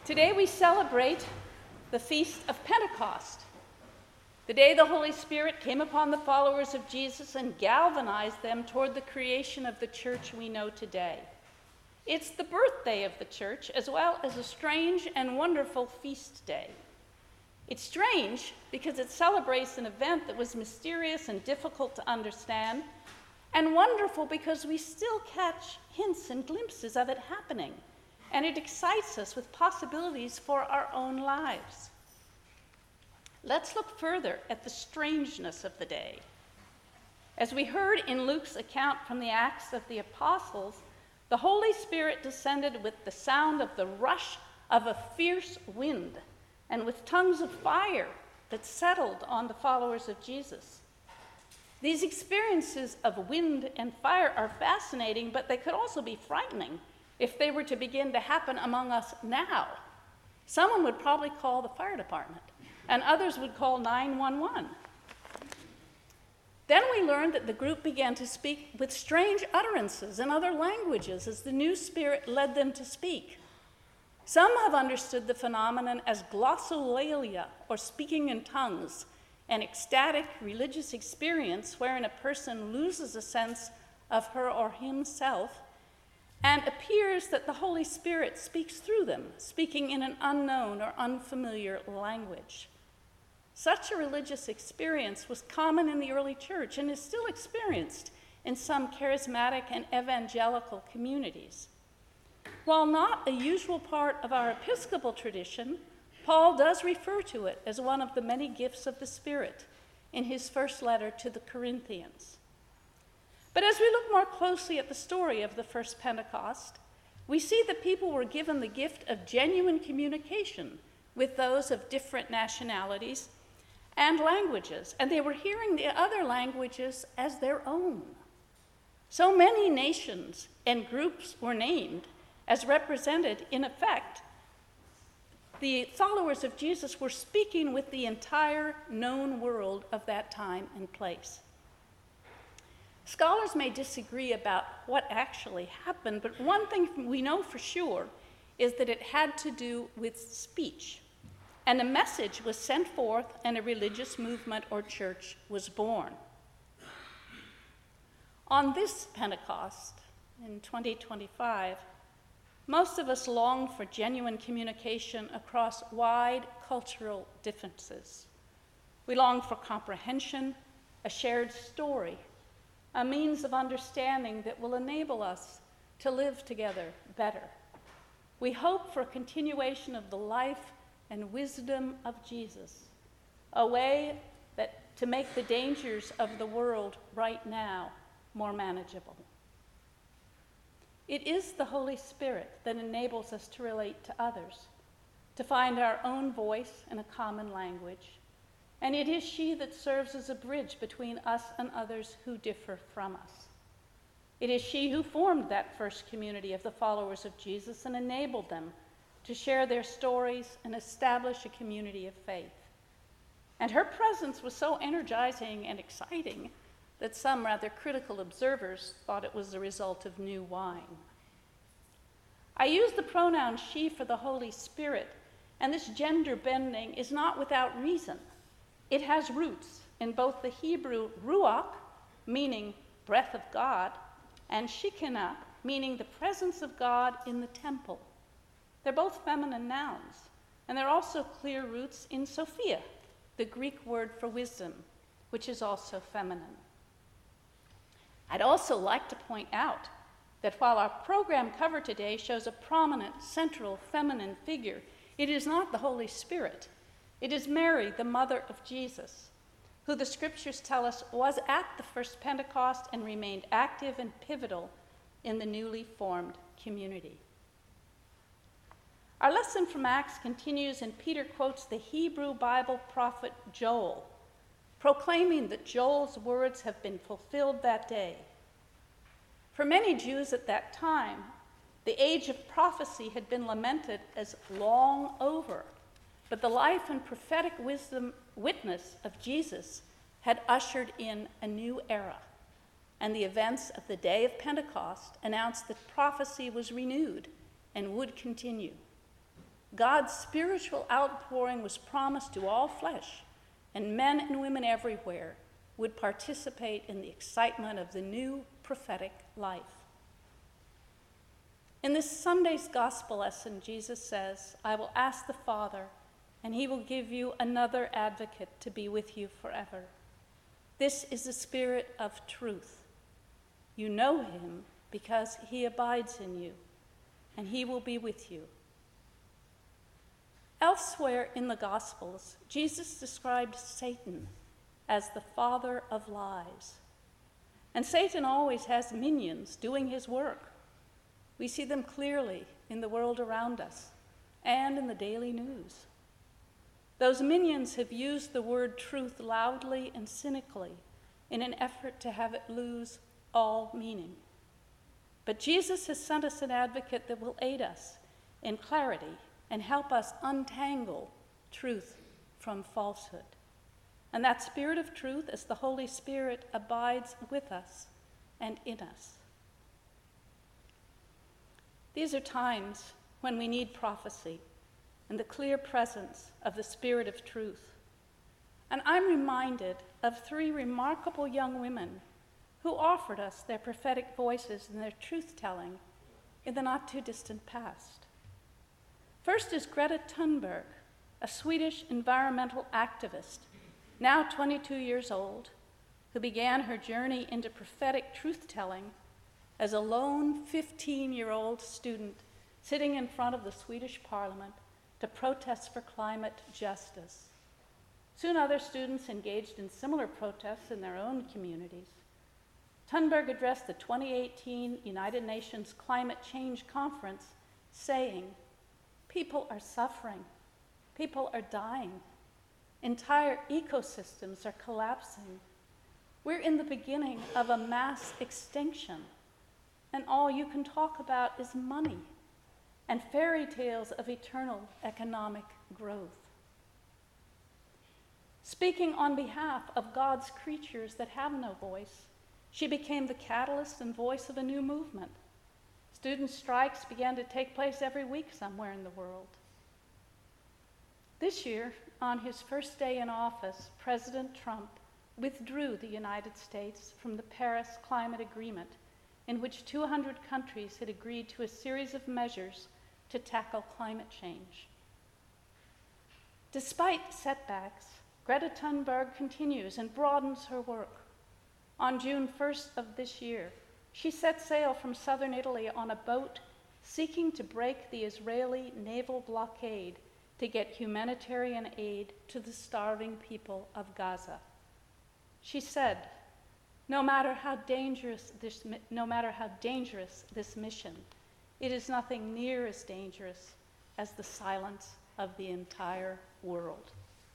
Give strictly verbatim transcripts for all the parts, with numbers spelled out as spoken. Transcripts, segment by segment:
Today we celebrate the Feast of Pentecost, the day the Holy Spirit came upon the followers of Jesus and galvanized them toward the creation of the church we know today. It's the birthday of the church, as well as a strange and wonderful feast day. It's strange because it celebrates an event that was mysterious and difficult to understand, and wonderful because we still catch hints and glimpses of it happening, and it excites us with possibilities for our own lives. Let's look further at the strangeness of the day. As we heard in Luke's account from the Acts of the Apostles, the Holy Spirit descended with the sound of the rush of a fierce wind and with tongues of fire that settled on the followers of Jesus. These experiences of wind and fire are fascinating, but they could also be frightening if they were to begin to happen among us now. Someone would probably call the fire department, and others would call nine one one. Then we learned that the group began to speak with strange utterances in other languages as the new Spirit led them to speak. Some have understood the phenomenon as glossolalia, or speaking in tongues, an ecstatic religious experience wherein a person loses a sense of her or himself and appears that the Holy Spirit speaks through them, speaking in an unknown or unfamiliar language. Such a religious experience was common in the early church and is still experienced in some charismatic and evangelical communities. While not a usual part of our Episcopal tradition, Paul does refer to it as one of the many gifts of the Spirit in his first letter to the Corinthians. But as we look more closely at the story of the first Pentecost, we see that people were given the gift of genuine communication with those of different nationalities and languages, and they were hearing the other languages as their own. So many nations and groups were named as represented, in effect, the followers of Jesus were speaking with the entire known world of that time and place. Scholars may disagree about what actually happened, but one thing we know for sure is that it had to do with speech. And a message was sent forth, and a religious movement or church was born. On this Pentecost in twenty twenty-five, most of us long for genuine communication across wide cultural differences. We long for comprehension, a shared story, a means of understanding that will enable us to live together better. We hope for a continuation of the life and wisdom of Jesus, a way that to make the dangers of the world right now more manageable. It is the Holy Spirit that enables us to relate to others, to find our own voice in a common language, and it is she that serves as a bridge between us and others who differ from us. It is she who formed that first community of the followers of Jesus and enabled them to share their stories and establish a community of faith. And her presence was so energizing and exciting that some rather critical observers thought it was the result of new wine. I use the pronoun she for the Holy Spirit, and this gender bending is not without reason. It has roots in both the Hebrew ruach, meaning breath of God, and shekinah, meaning the presence of God in the temple. They're both feminine nouns, and there are also clear roots in Sophia, the Greek word for wisdom, which is also feminine. I'd also like to point out that while our program cover today shows a prominent central feminine figure, it is not the Holy Spirit. It is Mary, the mother of Jesus, who the scriptures tell us was at the first Pentecost and remained active and pivotal in the newly formed community. Our lesson from Acts continues, and Peter quotes the Hebrew Bible prophet Joel, proclaiming that Joel's words have been fulfilled that day. For many Jews at that time, the age of prophecy had been lamented as long over, but the life and prophetic wisdom witness of Jesus had ushered in a new era, and the events of the day of Pentecost announced that prophecy was renewed and would continue. God's spiritual outpouring was promised to all flesh, and men and women everywhere would participate in the excitement of the new prophetic life. In this Sunday's gospel lesson, Jesus says, "I will ask the Father, and he will give you another advocate to be with you forever. This is the Spirit of truth. You know him because he abides in you, and he will be with you." Elsewhere in the Gospels, Jesus described Satan as the father of lies. And Satan always has minions doing his work. We see them clearly in the world around us and in the daily news. Those minions have used the word truth loudly and cynically in an effort to have it lose all meaning. But Jesus has sent us an advocate that will aid us in clarity and help us untangle truth from falsehood. And that Spirit of truth, as the Holy Spirit, abides with us and in us. These are times when we need prophecy and the clear presence of the Spirit of truth. And I'm reminded of three remarkable young women who offered us their prophetic voices and their truth-telling in the not-too-distant past. First is Greta Thunberg, a Swedish environmental activist, now twenty-two years old, who began her journey into prophetic truth-telling as a lone fifteen-year-old student sitting in front of the Swedish parliament to protest for climate justice. Soon other students engaged in similar protests in their own communities. Thunberg addressed the twenty eighteen United Nations Climate Change Conference saying, "People are suffering. People are dying. Entire ecosystems are collapsing. We're in the beginning of a mass extinction, and all you can talk about is money and fairy tales of eternal economic growth." Speaking on behalf of God's creatures that have no voice, she became the catalyst and voice of a new movement. Student strikes began to take place every week somewhere in the world. This year, on his first day in office, President Trump withdrew the United States from the Paris Climate Agreement, in which two hundred countries had agreed to a series of measures to tackle climate change. Despite setbacks, Greta Thunberg continues and broadens her work. On June first of this year, she set sail from southern Italy on a boat seeking to break the Israeli naval blockade to get humanitarian aid to the starving people of Gaza. She said, no matter how dangerous this, no matter how dangerous this mission, it is nothing near as dangerous as the silence of the entire world.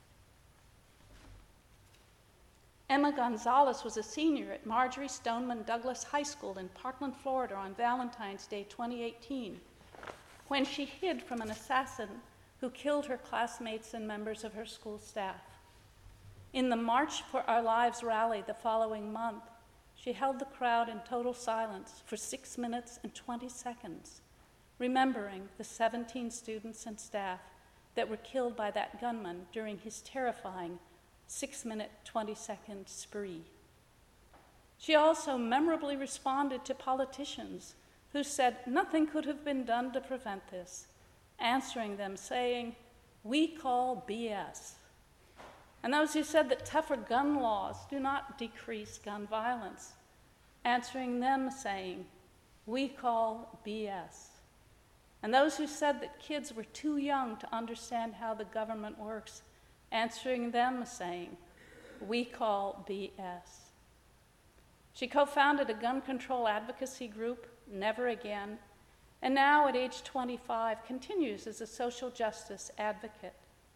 Emma Gonzalez was a senior at Marjorie Stoneman Douglas High School in Parkland, Florida on Valentine's Day twenty eighteen, when she hid from an assassin who killed her classmates and members of her school staff. In the March for Our Lives rally the following month, she held the crowd in total silence for six minutes and twenty seconds, remembering the seventeen students and staff that were killed by that gunman during his terrifying six-minute, twenty-second spree. She also memorably responded to politicians who said nothing could have been done to prevent this, answering them saying, "We call B S." And those who said that tougher gun laws do not decrease gun violence, answering them saying, "We call B S." And those who said that kids were too young to understand how the government works, answering them saying, "We call B S." She co-founded a gun control advocacy group, Never Again, and now at age twenty-five continues as a social justice advocate.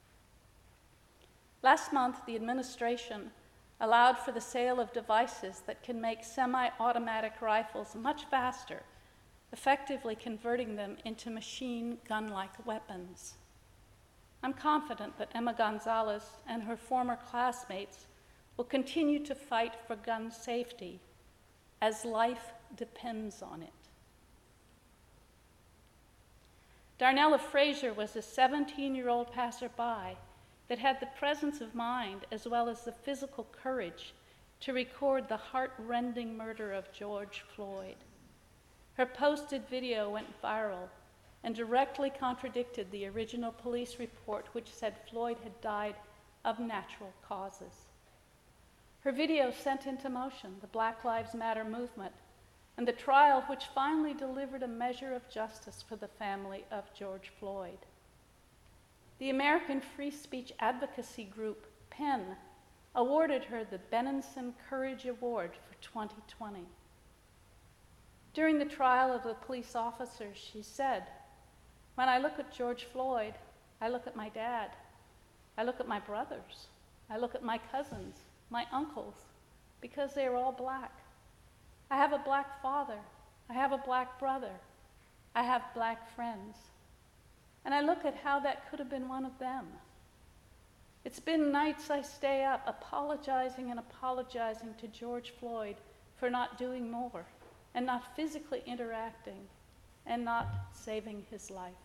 Last month, the administration allowed for the sale of devices that can make semi-automatic rifles much faster, effectively converting them into machine gun-like weapons. I'm confident that Emma Gonzalez and her former classmates will continue to fight for gun safety as life depends on it. Darnella Frazier was a seventeen-year-old passerby that had the presence of mind as well as the physical courage to record the heart-rending murder of George Floyd. Her posted video went viral and directly contradicted the original police report, which said Floyd had died of natural causes. Her video sent into motion the Black Lives Matter movement and the trial which finally delivered a measure of justice for the family of George Floyd. The American free speech advocacy group, PEN, awarded her the Benenson Courage Award for twenty twenty. During the trial of the police officers, she said, "When I look at George Floyd, I look at my dad. I look at my brothers. I look at my cousins, my uncles, because they are all black. I have a black father. I have a black brother. I have black friends. And I look at how that could have been one of them. It's been nights I stay up apologizing and apologizing to George Floyd for not doing more and not physically interacting and not saving his life."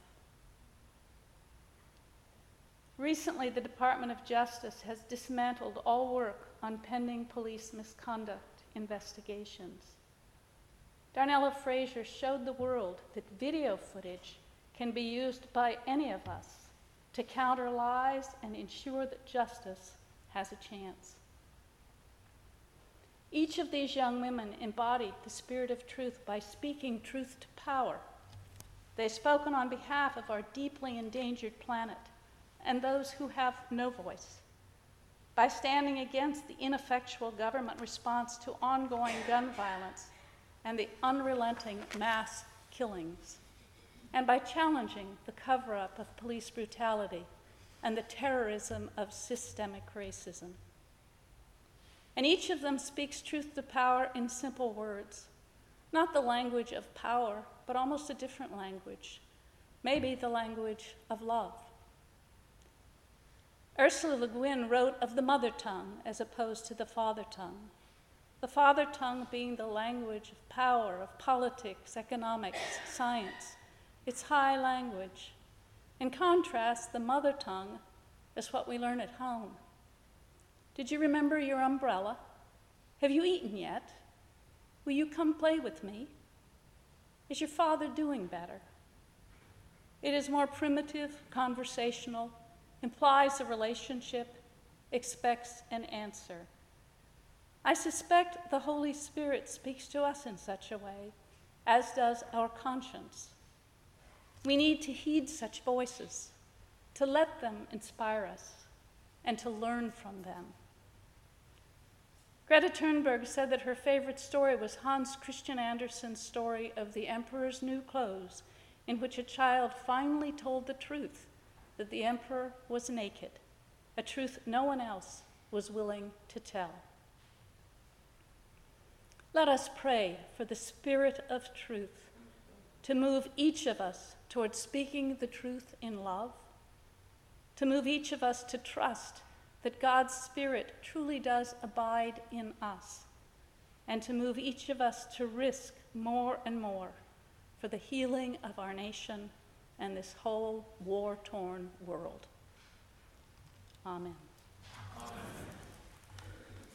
Recently, the Department of Justice has dismantled all work on pending police misconduct investigations. Darnella Frazier showed the world that video footage can be used by any of us to counter lies and ensure that justice has a chance. Each of these young women embodied the spirit of truth by speaking truth to power. They've spoken on behalf of our deeply endangered planet and those who have no voice, by standing against the ineffectual government response to ongoing gun violence and the unrelenting mass killings, and by challenging the cover-up of police brutality and the terrorism of systemic racism. And each of them speaks truth to power in simple words, not the language of power, but almost a different language, maybe the language of love. Ursula Le Guin wrote of the mother tongue as opposed to the father tongue, the father tongue being the language of power, of politics, economics, science. It's high language. In contrast, the mother tongue is what we learn at home. Did you remember your umbrella? Have you eaten yet? Will you come play with me? Is your father doing better? It is more primitive, conversational, implies a relationship, expects an answer. I suspect the Holy Spirit speaks to us in such a way, as does our conscience. We need to heed such voices, to let them inspire us, and to learn from them. Greta Thunberg said that her favorite story was Hans Christian Andersen's story of The Emperor's New Clothes, in which a child finally told the truth that the emperor was naked, a truth no one else was willing to tell. Let us pray for the Spirit of truth to move each of us towards speaking the truth in love, to move each of us to trust that God's Spirit truly does abide in us, and to move each of us to risk more and more for the healing of our nation and this whole war-torn world. Amen.